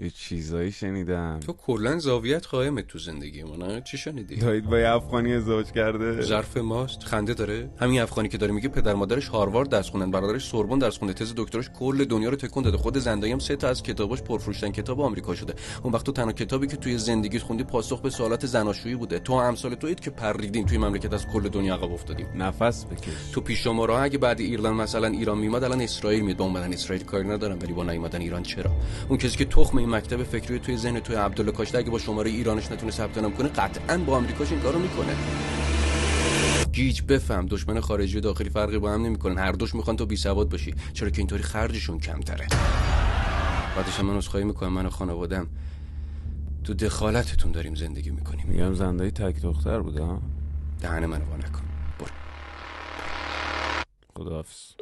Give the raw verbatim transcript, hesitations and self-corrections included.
یه چیزایی شنیدم. تو کلا زاویت قائمه تو زندگی ما، نه؟ چی شنیدی؟ دایید با یه افغانی ازدواج کرده. ظرف ماست. خنده داره؟ همین افغانی که داره میگه پدر مادرش هاروارد درس خوندن، برادرش سوربن درس خونده، تز دکترش کل دنیا رو تکون داده، خود زندایی هم سه تا از کتاباش پرفروشترین کتاب آمریکا شده. اون وقت تو تنها کتابی که توی زندگیت خوندی پاسخ به سوالات زناشویی بوده. تو امثال تویید که پریدین توی مملکت از کل دنیا عقب افتادیم. نفس بکش. تو پیش شماره اگه بعد ایرلند مثلا ایران میماد، الان اسرائیل میاد. با اومدن اسرائیل کاری ندارم، ولی با نیومدن ایران چرا؟ اون کسی که تخم این مکتب فکری توی ذهن توی عبدالله کاشته اگه با شماره ایرانش نتونه ثبت نام کنه، قطعاً با آمریکاش این کارو میکنه. گیج بفهم، دشمن خارجی و داخلی فرقی با هم نمیکنن، هر دوش میخوان تو بی سواد باشی، چرا که اینطوری خرجشون کمتره. بعدش من عذرخواهی میکنم، من و خانواده‌ام تو دخالتتون داریم زندگی میکنیم. میگم زندایی تک دختر بوده ها. دهن منو وا نکن. برو. خداحافظ.